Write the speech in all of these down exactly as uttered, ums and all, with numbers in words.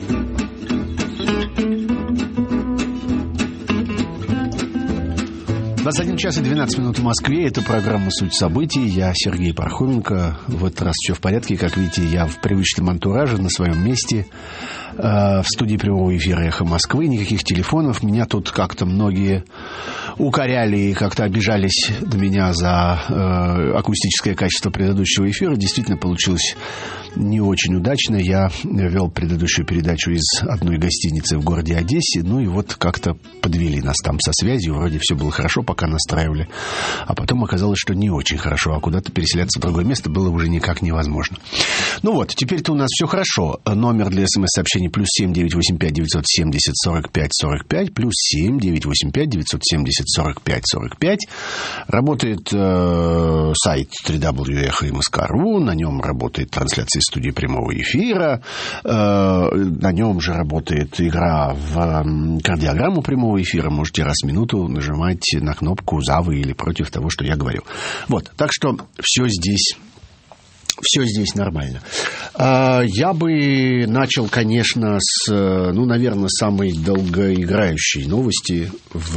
двадцать один час и двенадцать минут в Москве. Это программа «Суть событий». Я Сергей Пархоменко. В этот раз все в порядке. Как видите, я в привычном антураже, на своем месте. В студии прямого эфира «Эхо Москвы». Никаких телефонов. Меня тут как-то многие укоряли и как-то обижались на меня за э, акустическое качество предыдущего эфира. Действительно получилось не очень удачно. Я вел предыдущую передачу из одной гостиницы в городе Одессе. Ну и вот как-то подвели нас там со связью. Вроде все было хорошо, пока настраивали. А потом оказалось, что не очень хорошо. А куда-то переселяться в другое место было уже никак невозможно. Ну вот, теперь-то у нас все хорошо. Номер для смс-сообщений плюс семь девятьсот восемьдесят пять девятьсот семьдесят сорок пять сорок пять, плюс семь девятьсот восемьдесят пять девятьсот семьдесят сорок пять сорок пять. Работает э, сайт дабл ю дабл ю дабл ю точка эхо эм эс точка ру. На нем работает трансляция студии прямого эфира. Э, на нем же работает игра в э, кардиограмму прямого эфира. Можете раз в минуту нажимать на кнопку «За» вы или против того, что я говорю. Вот, так что все здесь... Все здесь нормально. Я бы начал, конечно, с, ну, наверное, самой долгоиграющей новости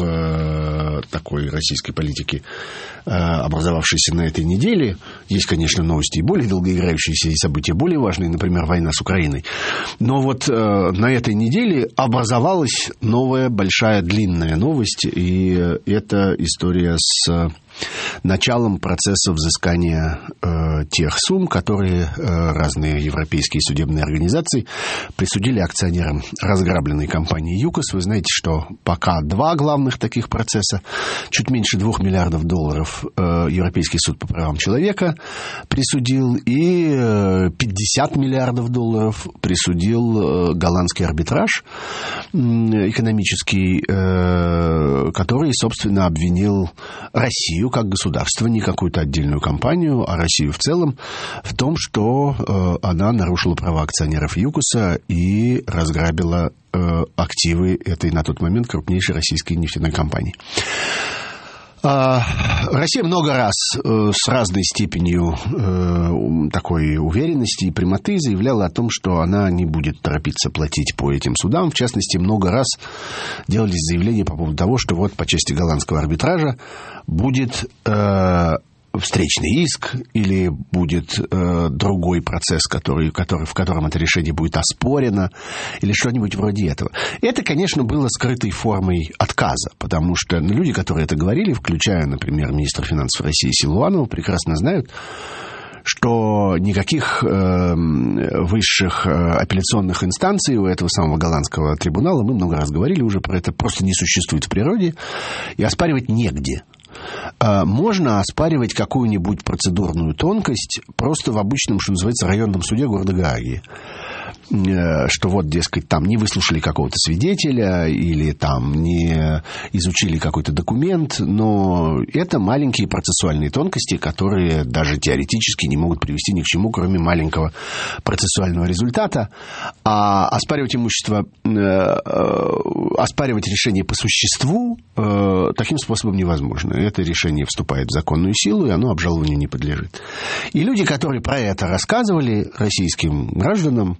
в такой российской политике, образовавшейся на этой неделе. Есть, конечно, новости и более долгоиграющиеся, и события более важные, например, война с Украиной. Но вот на этой неделе образовалась новая, большая, длинная новость, и это история с началом процесса взыскания э, тех сумм, которые э, разные европейские судебные организации присудили акционерам разграбленной компании ЮКОС. Вы знаете, что пока два главных таких процесса, чуть меньше двух миллиардов долларов э, Европейский суд по правам человека присудил, и э, пятьдесят миллиардов долларов присудил э, голландский арбитраж э, экономический, э, который, собственно, обвинил Россию как государство, не какую-то отдельную компанию, а Россию в целом, в том, что э, она нарушила права акционеров ЮКОСа и разграбила э, активы этой на тот момент крупнейшей российской нефтяной компании. Россия много раз с разной степенью такой уверенности и прямоты заявляла о том, что она не будет торопиться платить по этим судам. В частности, много раз делались заявления по поводу того, что вот по части голландского арбитража будет встречный иск или будет э, другой процесс, который, который, в котором это решение будет оспорено, или что-нибудь вроде этого. Это, конечно, было скрытой формой отказа, потому что люди, которые это говорили, включая, например, министра финансов России Силуанова, прекрасно знают, что никаких э, высших э, апелляционных инстанций у этого самого голландского трибунала, мы много раз говорили уже про это, просто не существует в природе, и оспаривать негде. Можно оспаривать какую-нибудь процедурную тонкость просто в обычном, что называется, районном суде города Гааги. Что вот, дескать, там не выслушали какого-то свидетеля или там не изучили какой-то документ, но это маленькие процессуальные тонкости, которые даже теоретически не могут привести ни к чему, кроме маленького процессуального результата. А оспаривать имущество, оспаривать решение по существу таким способом невозможно. Это решение вступает в законную силу, и оно обжалованию не подлежит. И люди, которые про это рассказывали российским гражданам,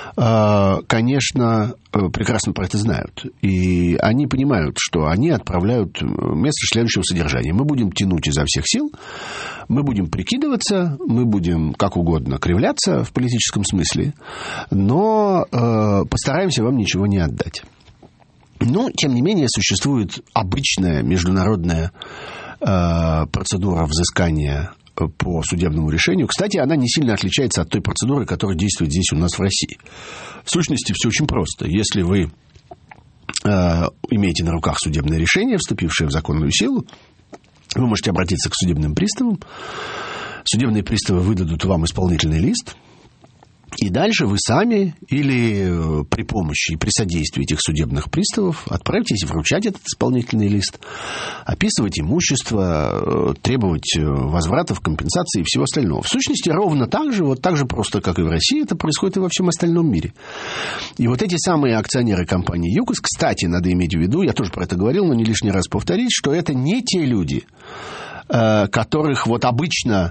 конечно, прекрасно про это знают. И они понимают, что они отправляют место следующего содержания. Мы будем тянуть изо всех сил, мы будем прикидываться, мы будем как угодно кривляться в политическом смысле, но э, постараемся вам ничего не отдать. Но, тем не менее, существует обычная международная э, процедура взыскания по судебному решению. Кстати, она не сильно отличается от той процедуры, которая действует здесь у нас в России. В сущности, все очень просто. Если вы э, имеете на руках судебное решение, вступившее в законную силу, вы можете обратиться к судебным приставам. Судебные приставы выдадут вам исполнительный лист. И дальше вы сами или при помощи и при содействии этих судебных приставов отправитесь вручать этот исполнительный лист, описывать имущество, требовать возвратов, компенсации и всего остального. В сущности, ровно так же, вот так же просто, как и в России, это происходит и во всем остальном мире. И вот эти самые акционеры компании ЮКОС, кстати, надо иметь в виду, я тоже про это говорил, но не лишний раз повторить, что это не те люди, которых вот обычно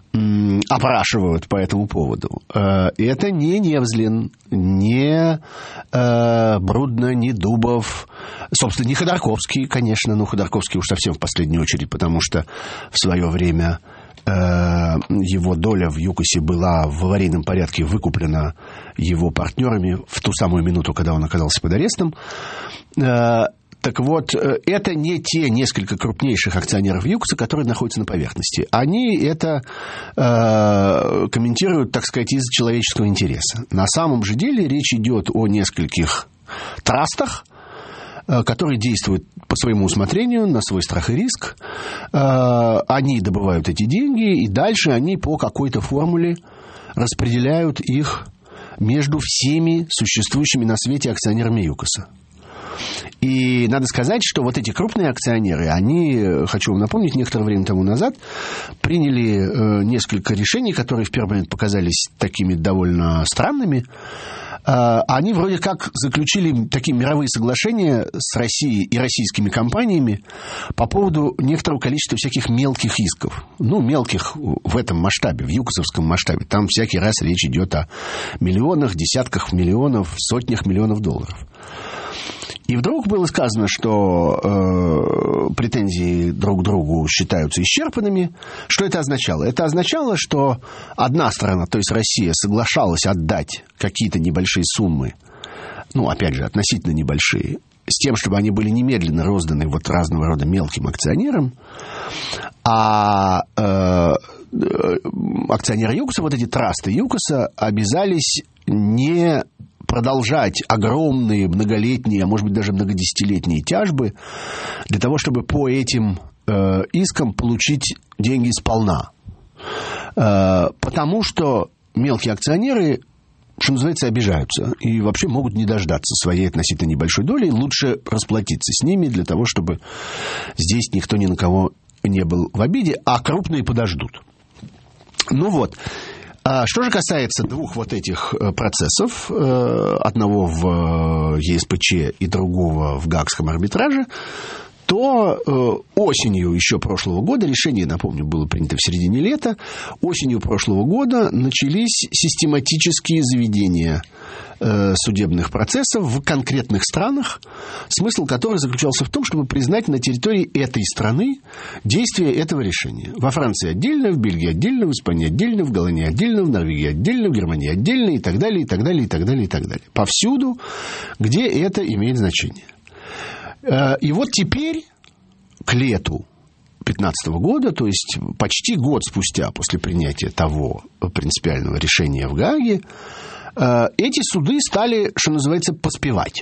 опрашивают по этому поводу. Это не Невзлин, не Брудно, не Дубов, собственно, не Ходорковский, конечно, но Ходорковский уж совсем в последнюю очередь, потому что в свое время его доля в ЮКОСе была в аварийном порядке выкуплена его партнерами в ту самую минуту, когда он оказался под арестом. Так вот, это не те несколько крупнейших акционеров ЮКОСа, которые находятся на поверхности. Они это э, комментируют, так сказать, из человеческого интереса. На самом же деле речь идет о нескольких трастах, э, которые действуют по своему усмотрению, на свой страх и риск. Э, они добывают эти деньги, и дальше они по какой-то формуле распределяют их между всеми существующими на свете акционерами ЮКОСа. И надо сказать, что вот эти крупные акционеры, они, хочу вам напомнить, некоторое время тому назад приняли э, несколько решений, которые в первый момент показались такими довольно странными. Э, они вроде как заключили такие мировые соглашения с Россией и российскими компаниями по поводу некоторого количества всяких мелких исков. Ну, мелких в этом масштабе, в ЮКОСовском масштабе. Там всякий раз речь идет о миллионах, десятках миллионов, сотнях миллионов долларов. И вдруг было сказано, что э, претензии друг к другу считаются исчерпанными. Что это означало? Это означало, что одна страна, то есть Россия, соглашалась отдать какие-то небольшие суммы, ну, опять же, относительно небольшие, с тем, чтобы они были немедленно розданы вот разного рода мелким акционерам. А э, акционеры ЮКОСа, вот эти трасты ЮКОСа, обязались не продолжать огромные, многолетние, а может быть даже многодесятилетние тяжбы для того, чтобы по этим э, искам получить деньги сполна. Э, потому что мелкие акционеры, что называется, обижаются и вообще могут не дождаться своей относительно небольшой доли. Лучше расплатиться с ними для того, чтобы здесь никто ни на кого не был в обиде, а крупные подождут. Ну вот. Что же касается двух вот этих процессов, одного в ЕСПЧ и другого в Гаагском арбитраже, то осенью еще прошлого года, решение, напомню, было принято в середине лета, осенью прошлого года начались систематические заведения судебных процессов в конкретных странах, смысл которых заключался в том, чтобы признать на территории этой страны действие этого решения. Во Франции отдельно, в Бельгии отдельно, в Испании отдельно, в Голландии отдельно, в Норвегии отдельно, в Германии отдельно и так далее, и так далее, и так далее, и так далее. Повсюду, где это имеет значение. И вот теперь, к лету две тысячи пятнадцатого года, то есть почти год спустя после принятия того принципиального решения в Гааге, эти суды стали, что называется, поспевать.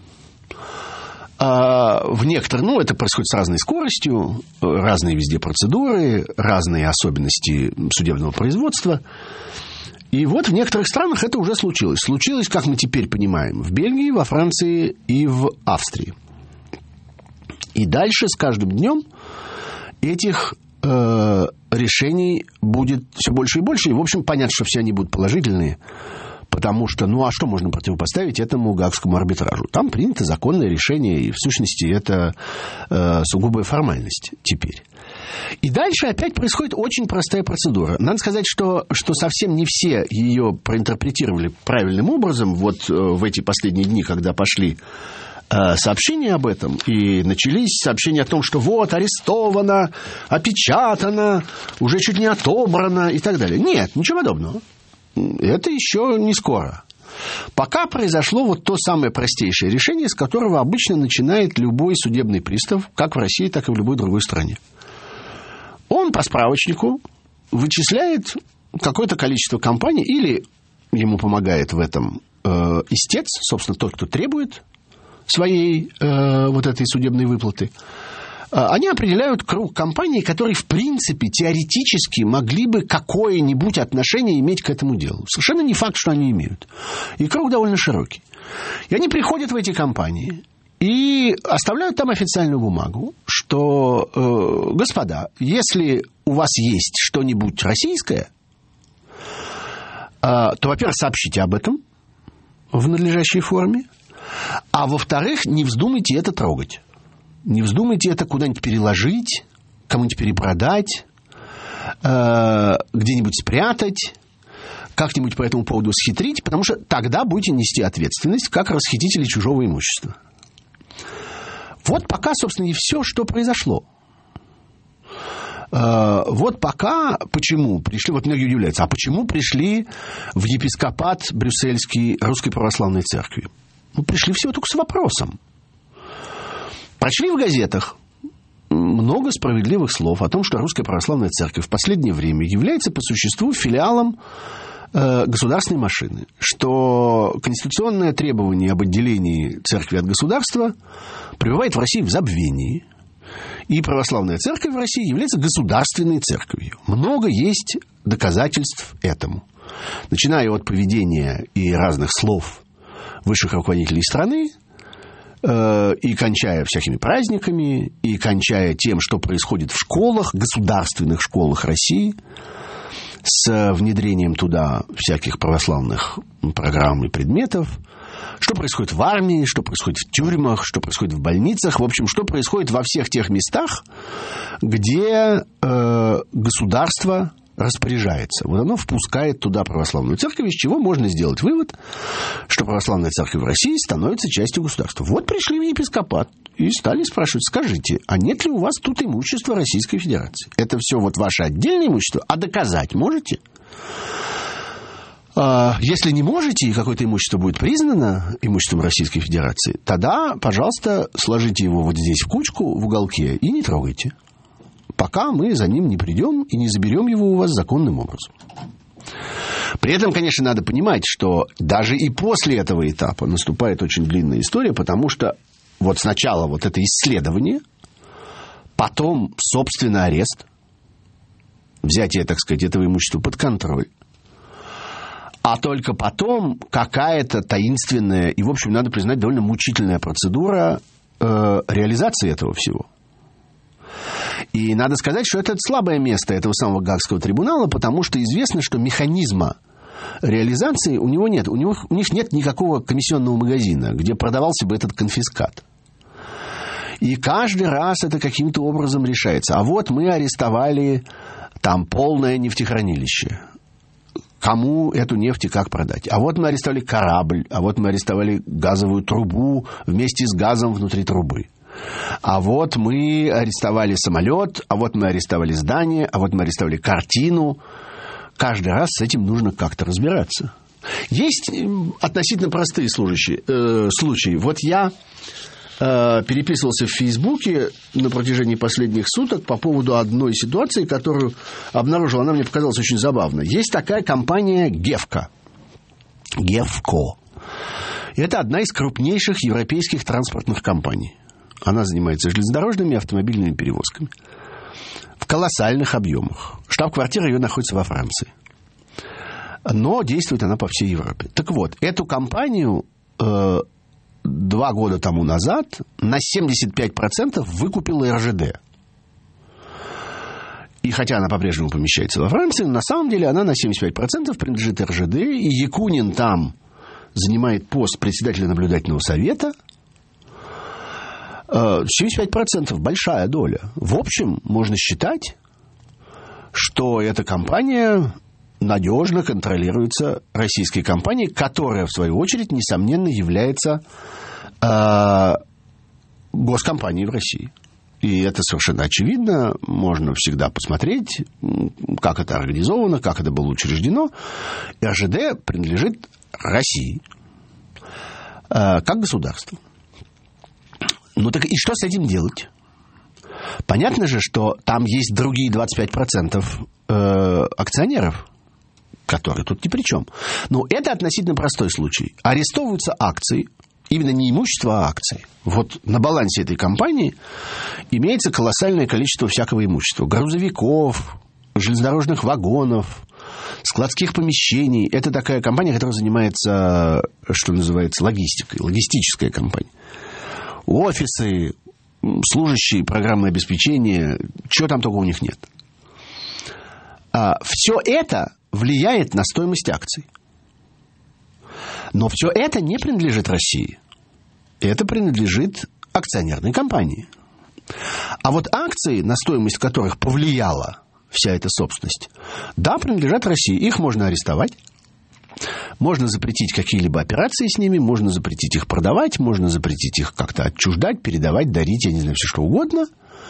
В некоторых, ну, это происходит с разной скоростью, разные везде процедуры, разные особенности судебного производства. И вот в некоторых странах это уже случилось. Случилось, как мы теперь понимаем, в Бельгии, во Франции и в Австрии. И дальше с каждым днем этих э, решений будет все больше и больше. И, в общем, понятно, что все они будут положительные. Потому что, ну, а что можно противопоставить этому Гаагскому арбитражу? Там принято законное решение, и, в сущности, это э, сугубая формальность теперь. И дальше опять происходит очень простая процедура. Надо сказать, что, что совсем не все ее проинтерпретировали правильным образом. Вот э, в эти последние дни, когда пошли э, сообщения об этом, и начались сообщения о том, что вот, арестовано, опечатано, уже чуть не отобрано и так далее. Нет, ничего подобного. Это еще не скоро. Пока произошло вот то самое простейшее решение, с которого обычно начинает любой судебный пристав, как в России, так и в любой другой стране. Он по справочнику вычисляет какое-то количество компаний, или ему помогает в этом э, истец, собственно, тот, кто требует своей э, вот этой судебной выплаты. Они определяют круг компаний, которые, в принципе, теоретически могли бы какое-нибудь отношение иметь к этому делу. Совершенно не факт, что они имеют. И круг довольно широкий. И они приходят в эти компании и оставляют там официальную бумагу, что, э, господа, если у вас есть что-нибудь российское, э, то, во-первых, сообщите об этом в надлежащей форме, а во-вторых, не вздумайте это трогать. Не вздумайте это куда-нибудь переложить, кому-нибудь перепродать. э, где-нибудь спрятать, как-нибудь по этому поводу схитрить, потому что тогда будете нести ответственность как расхитители чужого имущества. Вот пока, собственно, и все, что произошло. Э, вот пока, почему пришли, вот многие удивляются, а почему пришли в епископат брюссельский Русской Православной Церкви? Ну, пришли всего только с вопросом. Прочли в газетах много справедливых слов о том, что Русская Православная Церковь в последнее время является по существу филиалом э, государственной машины, что конституционное требование об отделении церкви от государства пребывает в России в забвении, и Православная Церковь в России является государственной церковью. Много есть доказательств этому. Начиная от поведения и разных слов высших руководителей страны, э, и кончая всякими праздниками, и кончая тем, что происходит в школах, государственных школах России, с внедрением туда всяких православных программ и предметов, что происходит в армии, что происходит в тюрьмах, что происходит в больницах, в общем, что происходит во всех тех местах, где э, государство распоряжается. Вот оно впускает туда православную церковь, из чего можно сделать вывод, что православная церковь в России становится частью государства. Вот пришли в епископат и стали спрашивать: скажите, а нет ли у вас тут имущества Российской Федерации? Это все вот ваше отдельное имущество, а доказать можете? Если не можете, и какое-то имущество будет признано имуществом Российской Федерации, тогда, пожалуйста, сложите его вот здесь в кучку, в уголке, и не трогайте, пока мы за ним не придем и не заберем его у вас законным образом. При этом, конечно, надо понимать, что даже и после этого этапа наступает очень длинная история, потому что вот сначала вот это исследование, потом, собственно, арест, взятие, так сказать, этого имущества под контроль, а только потом какая-то таинственная и, в общем, надо признать, довольно мучительная процедура э, реализации этого всего. И надо сказать, что это слабое место этого самого Гаагского трибунала, потому что известно, что механизма реализации у него нет. У, него, у них нет никакого комиссионного магазина, где продавался бы этот конфискат. И каждый раз это каким-то образом решается. А вот мы арестовали там полное нефтехранилище. Кому эту нефть и как продать? А вот мы арестовали корабль, а вот мы арестовали газовую трубу вместе с газом внутри трубы. А вот мы арестовали самолет, а вот мы арестовали здание, а вот мы арестовали картину. Каждый раз с этим нужно как-то разбираться. Есть относительно простые служащие, э, случаи. Вот я э, переписывался в Фейсбуке на протяжении последних суток по поводу одной ситуации, которую обнаружил. Она мне показалась очень забавной. Есть такая компания Гевко. Гевко. Это одна из крупнейших европейских транспортных компаний. Она занимается железнодорожными и автомобильными перевозками в колоссальных объемах. Штаб-квартира ее находится во Франции. Но действует она по всей Европе. Так вот, эту компанию э, два года тому назад на семьдесят пять процентов выкупила эр жэ дэ. И хотя она по-прежнему помещается во Франции, на самом деле она на семьдесят пять процентов принадлежит эр жэ дэ, и Якунин там занимает пост председателя наблюдательного совета. семьдесят пять процентов большая доля. В общем, можно считать, что эта компания надежно контролируется российской компанией, которая, в свою очередь, несомненно, является э, госкомпанией в России. И это совершенно очевидно. Можно всегда посмотреть, как это организовано, как это было учреждено. эр жэ дэ принадлежит России э, как государству. Ну так и что с этим делать? Понятно же, что там есть другие двадцать пять процентов э, акционеров, которые тут ни при чем. Но это относительно простой случай. Арестовываются акции, именно не имущество, а акции. Вот на балансе этой компании имеется колоссальное количество всякого имущества. Грузовиков, железнодорожных вагонов, складских помещений. Это такая компания, которая занимается, что называется, логистикой, логистическая компания. Офисы, служащие, программное обеспечение, чего там только у них нет. А, все это влияет на стоимость акций. Но все это не принадлежит России. Это принадлежит акционерной компании. А вот акции, на стоимость которых повлияла вся эта собственность, да, принадлежат России. Их можно арестовать. Можно запретить какие-либо операции с ними, можно запретить их продавать, можно запретить их как-то отчуждать, передавать, дарить, я не знаю, все что угодно.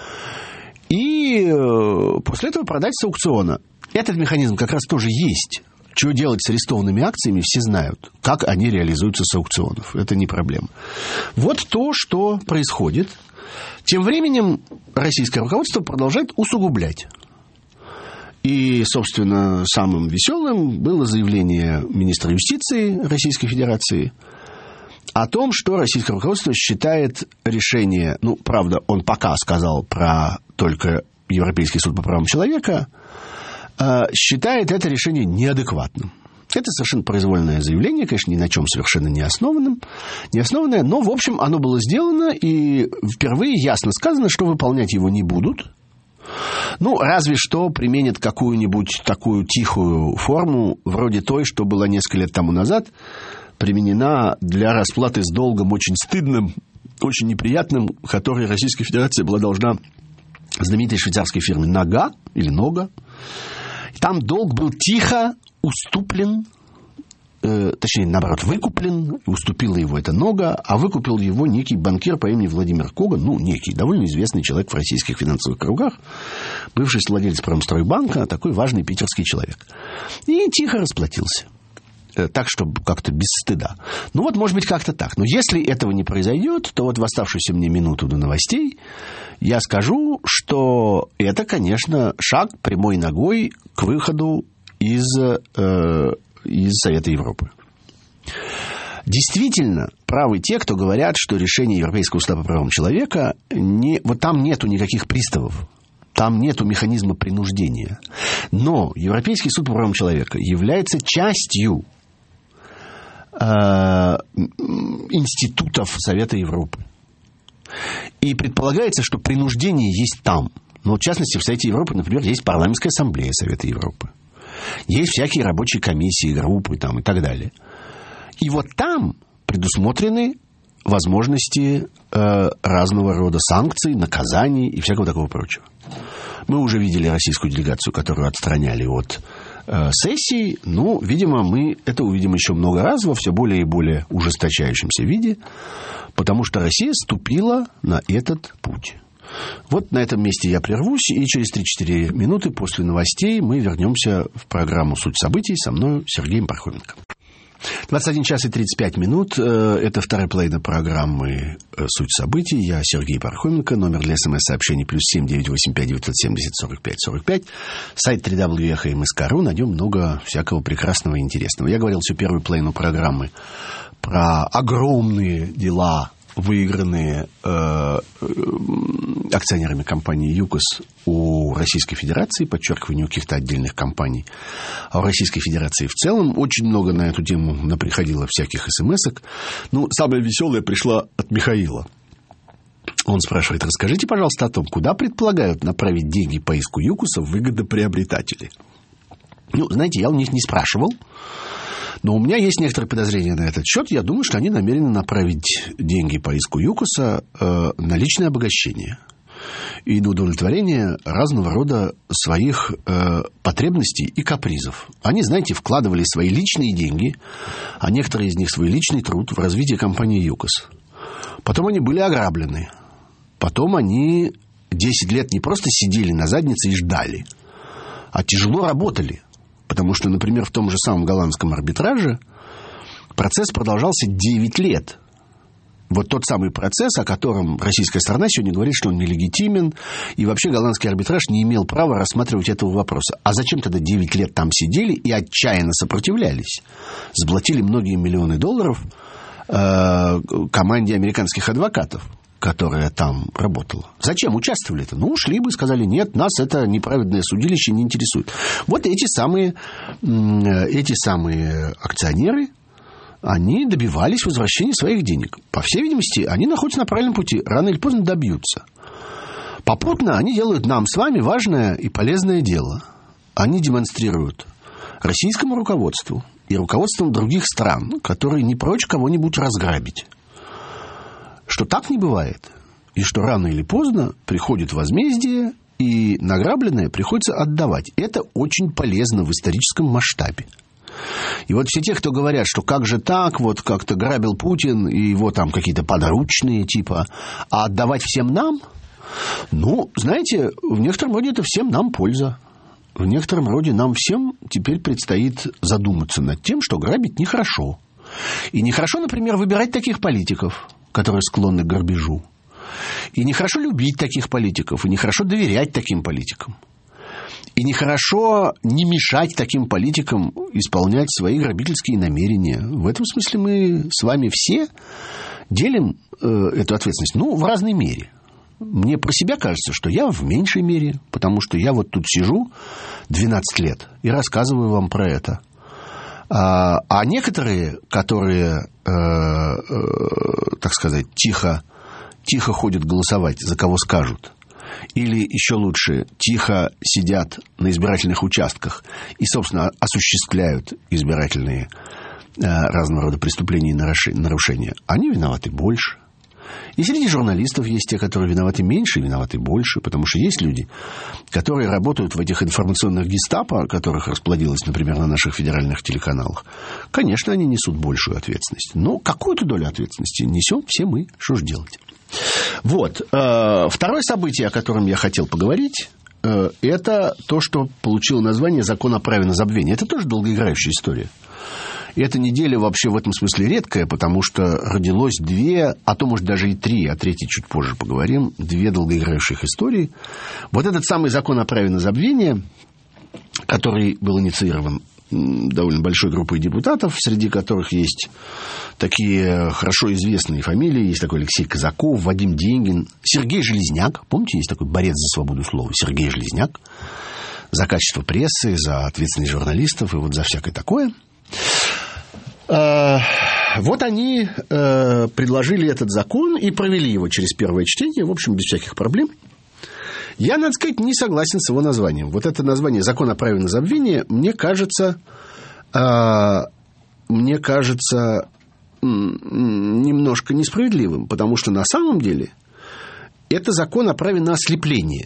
И после этого продать с аукциона. Этот механизм как раз тоже есть. Что делать с арестованными акциями, все знают. Как они реализуются с аукционов. Это не проблема. Вот то, что происходит. Тем временем российское руководство продолжает усугублять. И, собственно, самым веселым было заявление министра юстиции Российской Федерации о том, что российское руководство считает решение, ну, правда, он пока сказал про только Европейский суд по правам человека, э, считает это решение неадекватным. Это совершенно произвольное заявление, конечно, ни на чем совершенно не основанным, не основанное, но, в общем, оно было сделано, и впервые ясно сказано, что выполнять его не будут. Ну, разве что применят какую-нибудь такую тихую форму, вроде той, что была несколько лет тому назад, применена для расплаты с долгом очень стыдным, очень неприятным, который Российская Федерация была должна знаменитой швейцарской фирме «Нога» или «Нога». Там долг был тихо уступлен, э, точнее, наоборот, выкуплен, уступила его эта «Нога», а выкупил его некий банкир по имени Владимир Коган, ну, некий, довольно известный человек в российских финансовых кругах, бывший владелец Промстройбанка, такой важный питерский человек. И тихо расплатился. Так, чтобы как-то без стыда. Ну, вот, может быть, как-то так. Но если этого не произойдет, то вот в оставшуюся мне минуту до новостей я скажу, что это, конечно, шаг прямой ногой к выходу из, э, из Совета Европы. Действительно, правы те, кто говорят, что решение Европейского суда по правам человека, не, вот там нету никаких приставов. Там нету механизма принуждения. Но Европейский суд по правам человека является частью институтов Совета Европы. И предполагается, что принуждение есть там. Ну, в частности, в Совете Европы, например, есть парламентская ассамблея Совета Европы. Есть всякие рабочие комиссии, группы там, и так далее. И вот там предусмотрены возможности э, разного рода санкций, наказаний и всякого такого прочего. Мы уже видели российскую делегацию, которую отстраняли от э, сессий. Ну, видимо, мы это увидим еще много раз во все более и более ужесточающемся виде, потому что Россия ступила на этот путь. Вот на этом месте я прервусь, и через три-четыре минуты после новостей мы вернемся в программу «Суть событий» со мной, Сергеем Пархоменко. двадцать один час и тридцать пять минут. Это вторая половина программы «Суть событий». Я Сергей Пархоменко. Номер для смс-сообщений плюс семь девятьсот восемьдесят пять девятьсот семьдесят сорок пять сорок пять. Сайт дабл ю дабл ю дабл ю точка эйч эм эс точка ру. Найдем много всякого прекрасного и интересного. Я говорил всю первую половину программы про огромные дела, выигранные э, акционерами компании ЮКОС у Российской Федерации, подчеркиваю, не у каких-то отдельных компаний, а у Российской Федерации в целом. Очень много на эту тему наприходило всяких смс-ок. Ну, самая веселая пришла от Михаила. Он спрашивает: расскажите, пожалуйста, о том, куда предполагают направить деньги по иску ЮКОСа выгодоприобретатели. Ну, знаете, я у них не спрашивал. Но у меня есть некоторые подозрения на этот счет. Я думаю, что они намерены направить деньги по иску ЮКОСа э, на личное обогащение и на удовлетворение разного рода своих э, потребностей и капризов. Они, знаете, вкладывали свои личные деньги, а некоторые из них свой личный труд в развитие компании ЮКОС. Потом они были ограблены. Потом они десять лет не просто сидели на заднице и ждали, а тяжело работали. Потому что, например, в том же самом голландском арбитраже процесс продолжался девять лет. Вот тот самый процесс, о котором российская сторона сегодня говорит, что он нелегитимен, и вообще голландский арбитраж не имел права рассматривать этого вопроса. А зачем тогда девять лет там сидели и отчаянно сопротивлялись? Заплатили многие миллионы долларов э, команде американских адвокатов, которая там работала. Зачем участвовали-то? Ну, ушли бы, сказали: нет, нас это неправедное судилище не интересует. Вот эти самые, эти самые акционеры, они добивались возвращения своих денег. По всей видимости, они находятся на правильном пути. Рано или поздно добьются. Попутно они делают нам с вами важное и полезное дело. Они демонстрируют российскому руководству и руководством других стран, которые не прочь кого-нибудь разграбить, что так не бывает. И что рано или поздно приходит возмездие, и награбленное приходится отдавать. Это очень полезно в историческом масштабе. И вот все те, кто говорят, что как же так, вот как-то грабил Путин, и его там какие-то подручные типа, а отдавать всем нам, ну, знаете, в некотором роде это всем нам польза. В некотором роде нам всем теперь предстоит задуматься над тем, что грабить нехорошо. И нехорошо, например, выбирать таких политиков, которые склонны к грабежу. И нехорошо любить таких политиков, и нехорошо доверять таким политикам. И нехорошо не мешать таким политикам исполнять свои грабительские намерения. В этом смысле мы с вами все делим э, эту ответственность, ну, в разной мере. Мне про себя кажется, что я в меньшей мере, потому что я вот тут сижу двенадцать лет и рассказываю вам про это. А, а некоторые, которые, э, э, так сказать, тихо, тихо ходят голосовать, за кого скажут, или еще лучше, тихо сидят на избирательных участках и, собственно, осуществляют избирательные э, разного рода преступления и нарушения, они виноваты больше. И среди журналистов есть те, которые виноваты меньше и виноваты больше, потому что есть люди, которые работают в этих информационных гестапо, которых расплодилось, например, на наших федеральных телеканалах. Конечно, они несут большую ответственность, но какую-то долю ответственности несем все мы. Что же делать? Вот. Второе событие, о котором я хотел поговорить, это то, что получило название «Закон о праве на забвение». Это тоже долгоиграющая история. И эта неделя вообще в этом смысле редкая, потому что родилось две, а то, может, даже и три, о третьей чуть позже поговорим, две долгоиграющих истории. Вот этот самый закон о праве на забвение, который был инициирован довольно большой группой депутатов, среди которых есть такие хорошо известные фамилии. Есть такой Алексей Казаков, Вадим Деньгин, Сергей Железняк. Помните, есть такой борец за свободу слова Сергей Железняк. За качество прессы, за ответственность журналистов и вот за всякое такое. Вот они предложили этот закон и провели его через первое чтение, в общем, без всяких проблем. Я, надо сказать, не согласен с его названием. Вот это название «Закон о праве на забвение» мне кажется, мне кажется немножко несправедливым, потому что на самом деле это закон о праве на ослепление.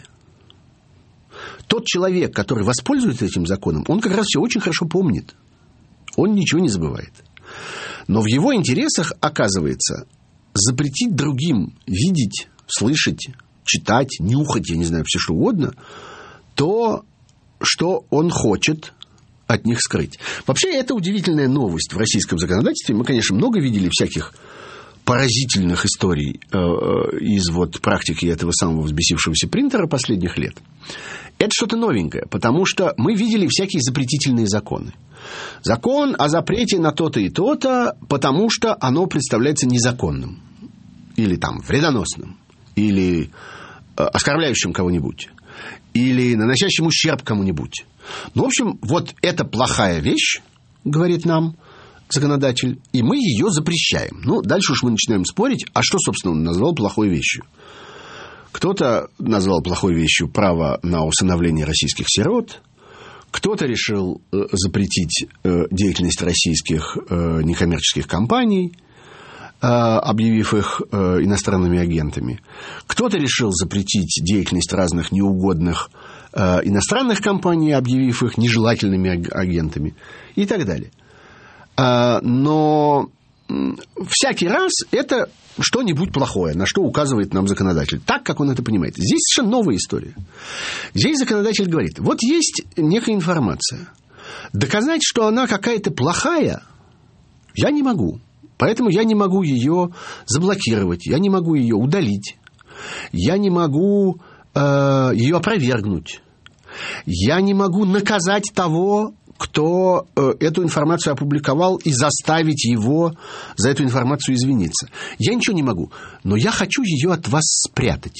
Тот человек, который воспользуется этим законом, он как раз все очень хорошо помнит. Он ничего не забывает. Но в его интересах, оказывается, запретить другим видеть, слышать, читать, нюхать, я не знаю, все что угодно, то, что он хочет от них скрыть. Вообще, это удивительная новость в российском законодательстве. Мы, конечно, много видели всяких поразительных историй э, из вот практики этого самого взбесившегося принтера последних лет. Это что-то новенькое, потому что мы видели всякие запретительные законы. Закон о запрете на то-то и то-то, потому что оно представляется незаконным. Или там вредоносным. Или э, оскорбляющим кого-нибудь. Или наносящим ущерб кому-нибудь. Ну, в общем, вот это плохая вещь, говорит нам законодатель, и мы ее запрещаем. Ну, дальше уж мы начинаем спорить, а что, собственно, он назвал плохой вещью. Кто-то назвал плохой вещью право на усыновление российских сирот, кто-то решил э, запретить э, деятельность российских э, некоммерческих компаний, э, объявив их э, иностранными агентами. Кто-то решил запретить деятельность разных неугодных э, иностранных компаний, объявив их нежелательными агентами и так далее. Э, но всякий раз это что-нибудь плохое, на что указывает нам законодатель, так, как он это понимает. Здесь совершенно новая история. Здесь законодатель говорит, вот есть некая информация. Доказать, что она какая-то плохая, я не могу. Поэтому я не могу ее заблокировать, я не могу ее удалить, я не могу э, ее опровергнуть, я не могу наказать того, кто э, эту информацию опубликовал, и заставить его за эту информацию извиниться. Я ничего не могу, но я хочу ее от вас спрятать.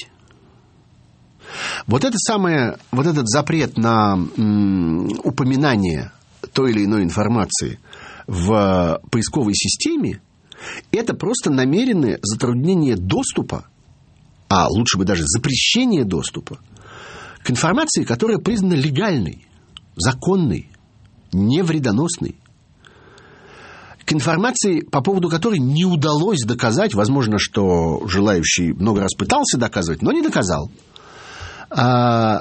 Вот, это самое, вот этот запрет на м, упоминание той или иной информации в поисковой системе, это просто намеренное затруднение доступа, а лучше бы даже запрещение доступа к информации, которая признана легальной, законной, невредоносной, к информации, по поводу которой не удалось доказать, возможно, что желающий много раз пытался доказывать, но не доказал, А,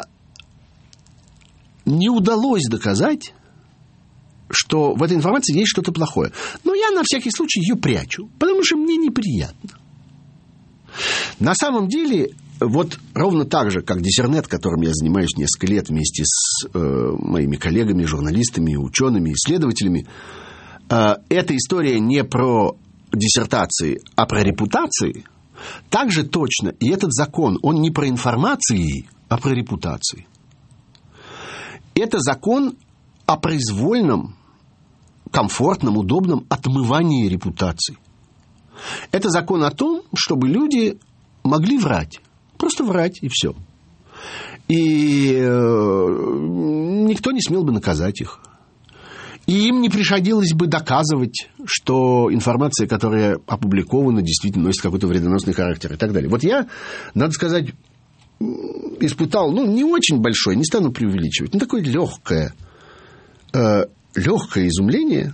не удалось доказать, что в этой информации есть что-то плохое. Но я на всякий случай ее прячу, потому что мне неприятно. На самом деле, вот ровно так же, как Диссернет, которым я занимаюсь несколько лет вместе с э, моими коллегами, журналистами, учеными, исследователями, э, эта история не про диссертации, а про репутации, так же точно и этот закон, он не про информации, а про репутации. Это закон о произвольном, комфортном, удобном отмывании репутации. Это закон о том, чтобы люди могли врать. Просто врать, и все. И э, никто не смел бы наказать их. И им не приходилось бы доказывать, что информация, которая опубликована, действительно носит какой-то вредоносный характер и так далее. Вот я, надо сказать, испытал, ну, не очень большое, не стану преувеличивать, но такое легкое, э, легкое изумление,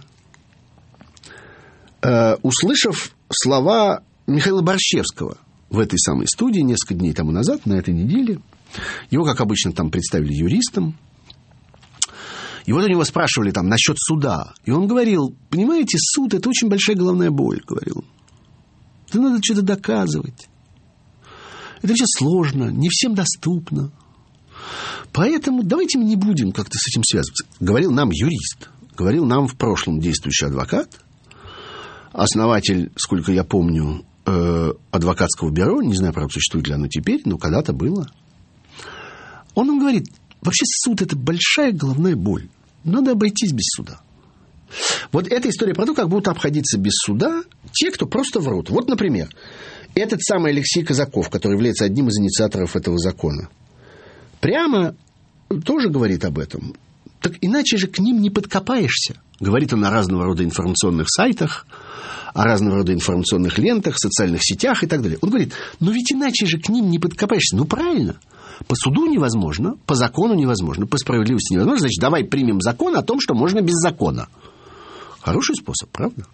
э, услышав слова Михаила Борщевского в этой самой студии несколько дней тому назад, на этой неделе. Его, как обычно, там представили юристом. И вот у него спрашивали там насчет суда. И он говорил, понимаете, суд – это очень большая головная боль, говорил. Это надо что-то доказывать. Это вообще сложно, не всем доступно. Поэтому давайте мы не будем как-то с этим связываться. Говорил нам юрист, говорил нам в прошлом действующий адвокат, основатель, сколько я помню, э, адвокатского бюро, не знаю, правда, существует ли оно теперь, но когда-то было. Он нам говорит, вообще суд – это большая головная боль. Надо обойтись без суда. Вот эта история про то, как будут обходиться без суда те, кто просто врут. Вот, например, этот самый Алексей Казаков, который является одним из инициаторов этого закона, прямо тоже говорит об этом. Так иначе же к ним не подкопаешься. Говорит он о разного рода информационных сайтах, о разного рода информационных лентах, социальных сетях и так далее. Он говорит, ну ведь иначе же к ним не подкопаешься. Ну правильно. По суду невозможно, по закону невозможно, по справедливости невозможно. Значит, давай примем закон о том, что можно без закона. Хороший способ, правда?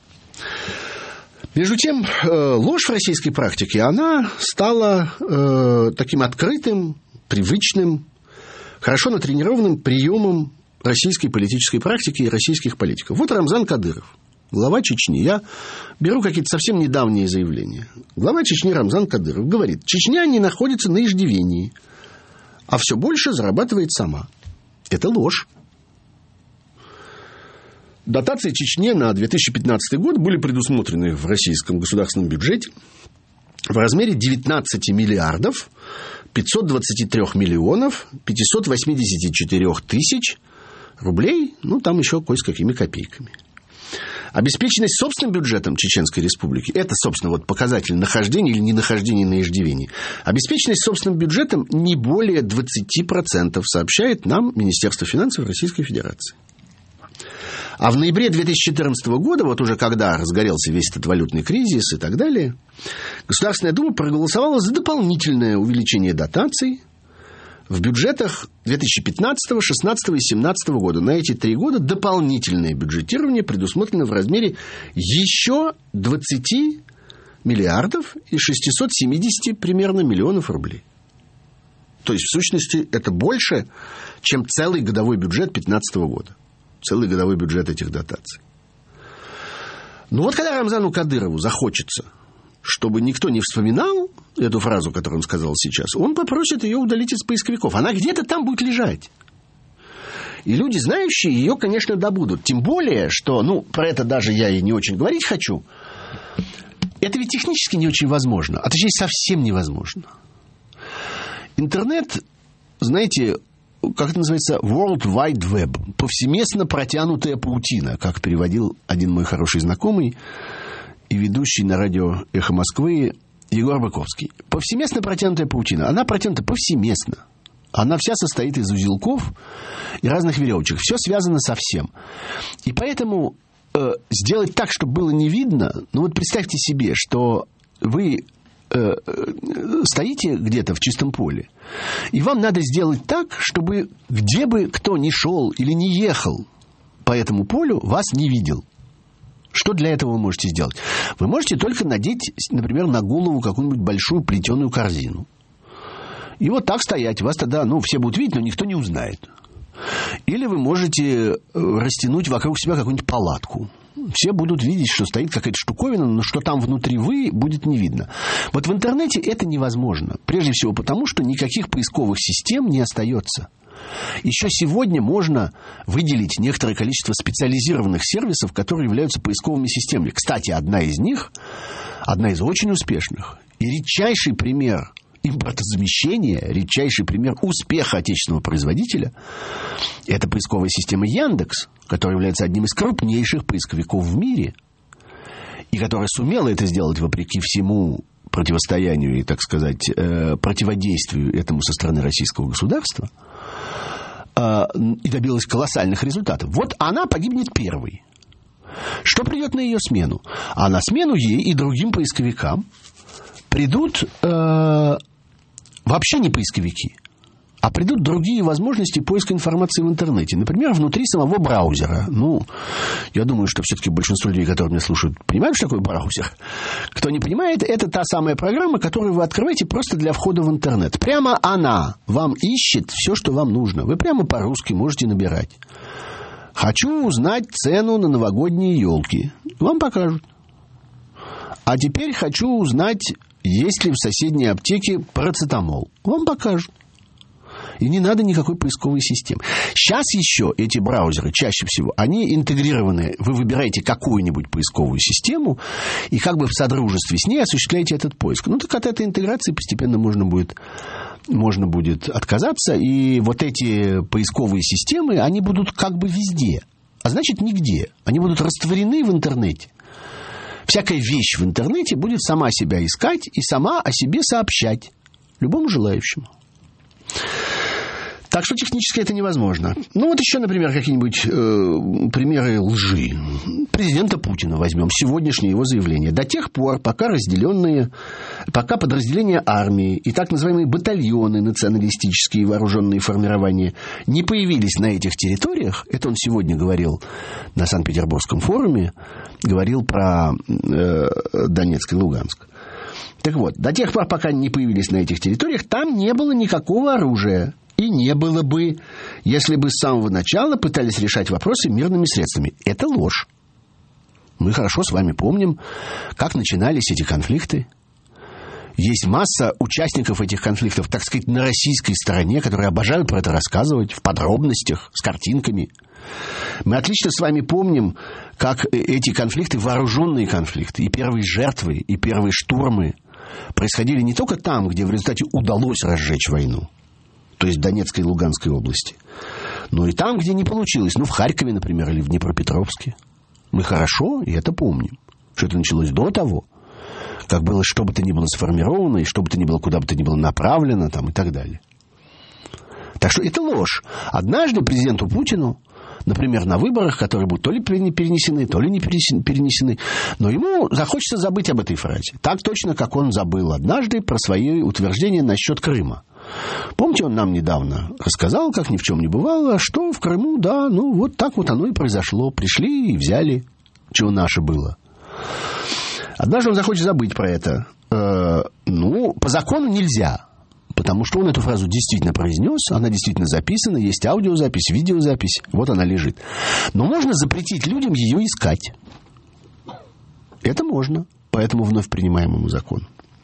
Между тем, ложь в российской практике, она стала э, таким открытым, привычным, хорошо натренированным приемом российской политической практики и российских политиков. Вот Рамзан Кадыров, глава Чечни. Я беру какие-то совсем недавние заявления. Глава Чечни Рамзан Кадыров говорит, Чечня не находится на иждивении, а все больше зарабатывает сама. Это ложь. Дотации Чечне на две тысячи пятнадцатый год были предусмотрены в российском государственном бюджете в размере девятнадцать миллиардов пятьсот двадцать три миллионов пятьсот восемьдесят четыре тысяч рублей, ну, там еще кое с какими копейками. Обеспеченность собственным бюджетом Чеченской Республики – это, собственно, вот показатель нахождения или ненахождения на иждивении. Обеспеченность собственным бюджетом не более двадцать процентов, сообщает нам Министерство финансов Российской Федерации. А в ноябре две тысячи четырнадцатого года, вот уже когда разгорелся весь этот валютный кризис и так далее, Государственная Дума проголосовала за дополнительное увеличение дотаций в бюджетах две тысячи пятнадцатого, шестнадцатого и семнадцатого года. На эти три года дополнительное бюджетирование предусмотрено в размере еще двадцать миллиардов и шестьсот семьдесят примерно миллионов рублей. То есть, в сущности, это больше, чем целый годовой бюджет две тысячи пятнадцатого года. Целый годовой бюджет этих дотаций. Ну вот когда Рамзану Кадырову захочется, чтобы никто не вспоминал эту фразу, которую он сказал сейчас, он попросит ее удалить из поисковиков. Она где-то там будет лежать. И люди, знающие, ее, конечно, добудут. Тем более, что, ну, про это даже я и не очень говорить хочу. Это ведь технически не очень возможно. А точнее, совсем невозможно. Интернет, знаете, как это называется, World Wide Web, повсеместно протянутая паутина, как переводил один мой хороший знакомый и ведущий на радио «Эхо Москвы» Егор Быковский. Повсеместно протянутая паутина. Она протянута повсеместно. Она вся состоит из узелков и разных веревочек. Все связано со всем. И поэтому э, сделать так, чтобы было не видно, ну вот представьте себе, что вы э, стоите где-то в чистом поле, и вам надо сделать так, чтобы где бы кто ни шел или не ехал по этому полю, вас не видел. Что для этого вы можете сделать? Вы можете только надеть, например, на голову какую-нибудь большую плетеную корзину. И вот так стоять. Вас тогда, ну, все будут видеть, но никто не узнает. Или вы можете растянуть вокруг себя какую-нибудь палатку. Все будут видеть, что стоит какая-то штуковина, но что там внутри вы, будет не видно. Вот в интернете это невозможно. Прежде всего потому, что никаких поисковых систем не остается. Еще сегодня можно выделить некоторое количество специализированных сервисов, которые являются поисковыми системами. Кстати, одна из них, одна из очень успешных и редчайший пример импортозамещения, редчайший пример успеха отечественного производителя – это поисковая система Яндекс, которая является одним из крупнейших поисковиков в мире и которая сумела это сделать вопреки всему противостоянию и, так сказать, противодействию этому со стороны российского государства и добилась колоссальных результатов. Вот она погибнет первой. Что придет на ее смену? А на смену ей и другим поисковикам придут э, вообще не поисковики, а придут другие возможности поиска информации в интернете. Например, внутри самого браузера. Ну, я думаю, что все-таки большинство людей, которые меня слушают, понимают, что такое браузер. Кто не понимает, это та самая программа, которую вы открываете просто для входа в интернет. Прямо она вам ищет все, что вам нужно. Вы прямо по-русски можете набирать. Хочу узнать цену на новогодние елки. Вам покажут. А теперь хочу узнать, есть ли в соседней аптеке парацетамол. Вам покажут. И не надо никакой поисковой системы. Сейчас еще эти браузеры, чаще всего, они интегрированы. Вы выбираете какую-нибудь поисковую систему и как бы в содружестве с ней осуществляете этот поиск. Ну, так от этой интеграции постепенно можно будет, можно будет отказаться. И вот эти поисковые системы, они будут как бы везде. А значит, нигде. Они будут растворены в интернете. Всякая вещь в интернете будет сама себя искать и сама о себе сообщать любому желающему. Так что технически это невозможно. Ну, вот еще, например, какие-нибудь э, примеры лжи. Президента Путина возьмем. Сегодняшнее его заявление. До тех пор, пока разделенные, пока подразделения армии и так называемые батальоны, националистические вооруженные формирования, не появились на этих территориях, это он сегодня говорил на Санкт-Петербургском форуме, говорил про э, Донецк и Луганск. Так вот, до тех пор, пока они не появились на этих территориях, там не было никакого оружия. И не было бы, если бы с самого начала пытались решать вопросы мирными средствами. Это ложь. Мы хорошо с вами помним, как начинались эти конфликты. Есть масса участников этих конфликтов, так сказать, на российской стороне, которые обожают про это рассказывать в подробностях, с картинками. Мы отлично с вами помним, как эти конфликты, вооруженные конфликты, и первые жертвы, и первые штурмы происходили не только там, где в результате удалось разжечь войну, то есть в Донецкой и Луганской области, но и там, где не получилось. Ну, в Харькове, например, или в Днепропетровске. Мы хорошо и это помним. Что это началось до того, как было что бы то ни было сформировано, и что бы то ни было, куда бы то ни было направлено, там, и так далее. Так что это ложь. Однажды президенту Путину, например, на выборах, которые будут то ли перенесены, то ли не перенесены, но ему захочется забыть об этой фразе. Так точно, как он забыл однажды про свои утверждения насчет Крыма. Помните, он нам недавно рассказал, как ни в чем не бывало, что в Крыму, да, ну, вот так вот оно и произошло. Пришли и взяли, чего наше было. Однажды он захочет забыть про это. Э, ну, по закону нельзя. Потому что он эту фразу действительно произнес, она действительно записана, есть аудиозапись, видеозапись, вот она лежит. Но можно запретить людям ее искать. Это можно по этому вновь принимаемому закону.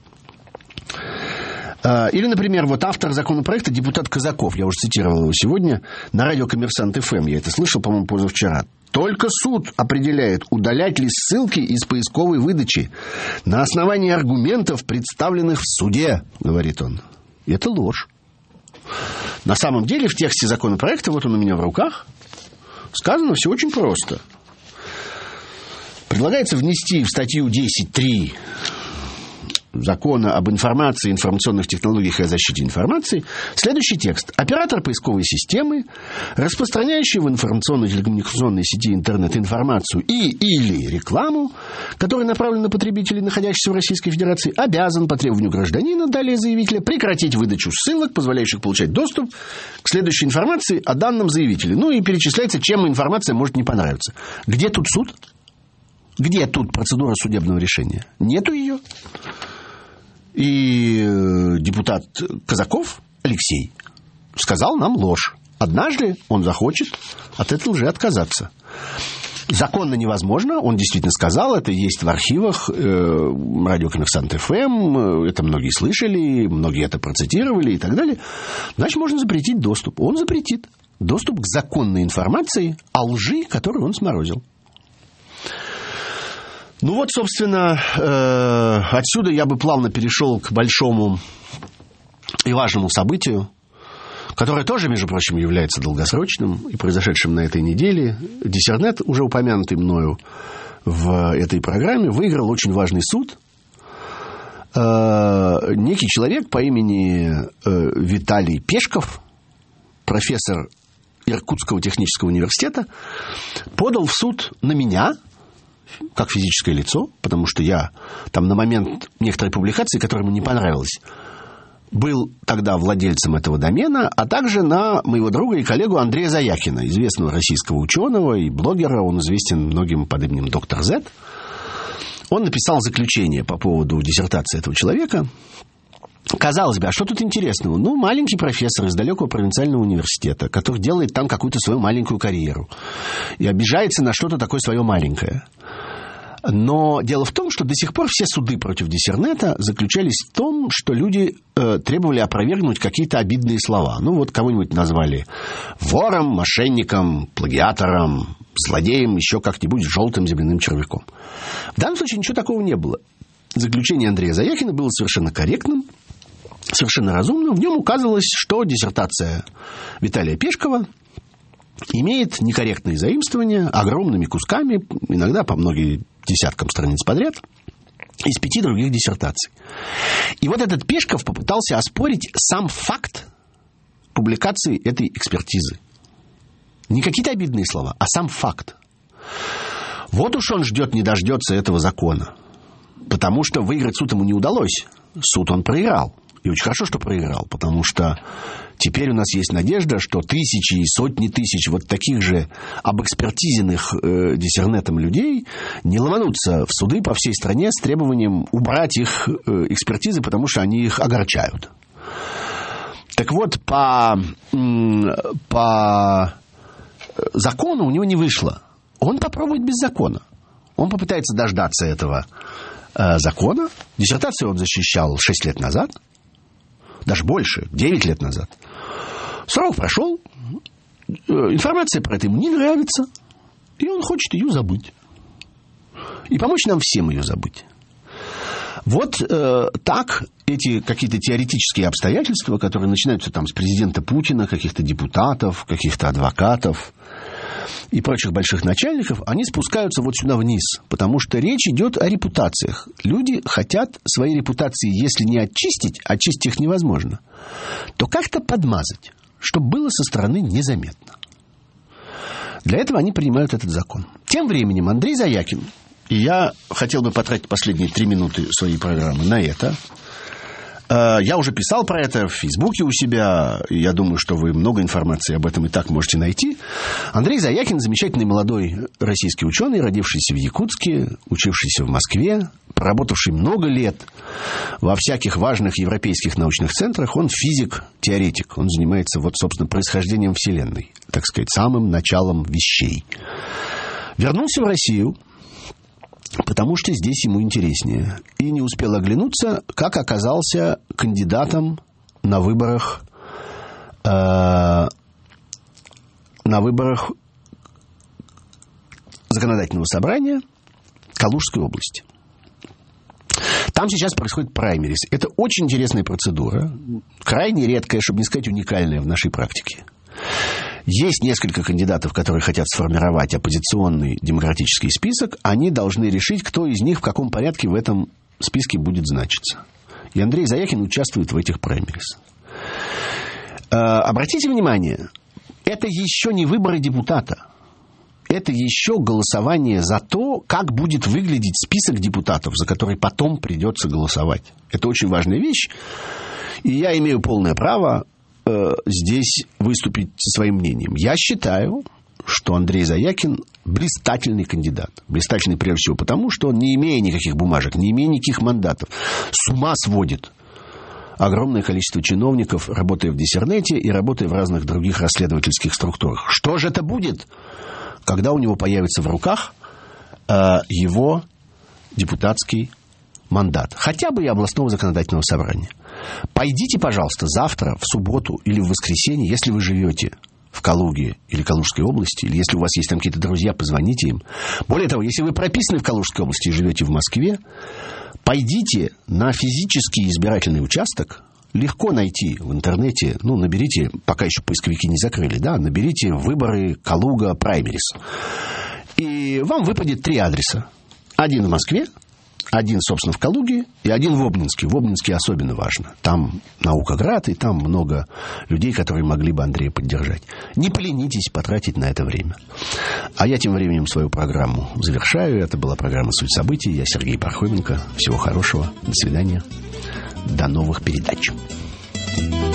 Или, например, вот автор законопроекта, депутат Казаков, я уже цитировал его сегодня, на радио «Коммерсант эф эм», я это слышал, по-моему, позавчера. Только суд определяет, удалять ли ссылки из поисковой выдачи на основании аргументов, представленных в суде, говорит он. Это ложь. На самом деле, в тексте законопроекта, вот он у меня в руках, сказано все очень просто. Предлагается внести в статью десять три Закона об информации, информационных технологиях и о защите информации следующий текст. Оператор поисковой системы, распространяющий в информационно-телекоммуникационной сети интернет информацию и или рекламу, которая направлена на потребителей, находящихся в Российской Федерации, обязан по требованию гражданина, далее заявителя, прекратить выдачу ссылок, позволяющих получать доступ к следующей информации о данном заявителе. Ну и перечисляется, чем информация может не понравиться. Где тут суд? Где тут процедура судебного решения? Нету ее. И депутат Казаков Алексей сказал нам ложь. Однажды он захочет от этой лжи отказаться. Законно невозможно, он действительно сказал, это есть в архивах э, радио Коммерсант эф эм, это многие слышали, многие это процитировали и так далее. Значит, можно запретить доступ. Он запретит доступ к законной информации о лжи, которую он сморозил. Ну вот, собственно, э, отсюда я бы плавно перешел к большому и важному событию, которое тоже, между прочим, является долгосрочным и произошедшим на этой неделе. Диссернет, уже упомянутый мною в этой программе, выиграл очень важный суд. Э, некий человек по имени э, Виталий Пешков, профессор Иркутского технического университета, подал в суд на меня, как физическое лицо, потому что я там на момент некоторой публикации, которая ему не понравилась, был тогда владельцем этого домена, а также на моего друга и коллегу Андрея Заякина, известного российского ученого и блогера. Он известен многим под именем доктор Зет. Он написал заключение по поводу диссертации этого человека. Казалось бы, а что тут интересного? Ну, маленький профессор из далекого провинциального университета, который делает там какую-то свою маленькую карьеру и обижается на что-то такое свое маленькое. Но дело в том, что до сих пор все суды против Диссернета заключались в том, что люди э, требовали опровергнуть какие-то обидные слова. Ну, вот кого-нибудь назвали вором, мошенником, плагиатором, злодеем, еще как-нибудь желтым земляным червяком. В данном случае ничего такого не было. Заключение Андрея Заякина было совершенно корректным, совершенно разумным. В нем указывалось, что диссертация Виталия Пешкова имеет некорректные заимствования огромными кусками, иногда по многим десяткам страниц подряд, из пяти других диссертаций. И вот этот Пешков попытался оспорить сам факт публикации этой экспертизы. Не какие-то обидные слова, а сам факт. Вот уж он ждет, не дождется этого закона. Потому что выиграть суд ему не удалось. Суд он проиграл. И очень хорошо, что проиграл, потому что теперь у нас есть надежда, что тысячи и сотни тысяч вот таких же обэкспертизенных э, диссернетом людей не ломанутся в суды по всей стране с требованием убрать их э, экспертизы, потому что они их огорчают. Так вот, по, по закону у него не вышло. Он попробует без закона. Он попытается дождаться этого э, закона. Диссертацию он защищал шесть лет назад. Даже больше, девять лет назад. Срок прошел, информация про это ему не нравится, и он хочет ее забыть. И помочь нам всем ее забыть. Вот э, так эти какие-то теоретические обстоятельства, которые начинаются там с президента Путина, каких-то депутатов, каких-то адвокатов и прочих больших начальников, они спускаются вот сюда вниз, потому что речь идет о репутациях. Люди хотят свои репутации, если не очистить, очистить их невозможно, то как-то подмазать, чтобы было со стороны незаметно. Для этого они принимают этот закон. Тем временем Андрей Заякин, и я хотел бы потратить последние три минуты своей программы на это. Я уже писал про это в Фейсбуке у себя. И я думаю, что вы много информации об этом и так можете найти. Андрей Заякин – замечательный молодой российский ученый, родившийся в Якутске, учившийся в Москве, проработавший много лет во всяких важных европейских научных центрах. Он физик-теоретик. Он занимается, вот, собственно, происхождением Вселенной, так сказать, самым началом вещей. Вернулся в Россию, потому что здесь ему интереснее. И не успел оглянуться, как оказался кандидатом на выборах э, на выборах законодательного собрания Калужской области. Там сейчас происходит праймерис. Это очень интересная процедура, крайне редкая, чтобы не сказать уникальная в нашей практике. Есть несколько кандидатов, которые хотят сформировать оппозиционный демократический список. Они должны решить, кто из них в каком порядке в этом списке будет значиться. И Андрей Заякин участвует в этих праймерис. Обратите внимание, это еще не выборы депутата. Это еще голосование за то, как будет выглядеть список депутатов, за который потом придется голосовать. Это очень важная вещь. И я имею полное право здесь выступить со своим мнением. Я считаю, что Андрей Заякин блистательный кандидат. Блистательный прежде всего потому, что он, не имея никаких бумажек, не имея никаких мандатов, с ума сводит огромное количество чиновников, работая в Диссернете и работая в разных других расследовательских структурах. Что же это будет, когда у него появится в руках э, его депутатский мандат, хотя бы и областного законодательного собрания? Пойдите, пожалуйста, завтра, в субботу или в воскресенье, если вы живете в Калуге или Калужской области, или если у вас есть там какие-то друзья, позвоните им. Более того, если вы прописаны в Калужской области и живете в Москве, пойдите на физический избирательный участок. Легко найти в интернете, ну, наберите, пока еще поисковики не закрыли, да, наберите «Выборы Калуга Праймерис». И вам выпадет три адреса. Один в Москве, один, собственно, в Калуге и один в Обнинске. В Обнинске особенно важно. Там Наукоград, и там много людей, которые могли бы Андрея поддержать. Не поленитесь потратить на это время. А я тем временем свою программу завершаю. Это была программа «Суть событий». Я Сергей Пархоменко. Всего хорошего. До свидания. До новых передач.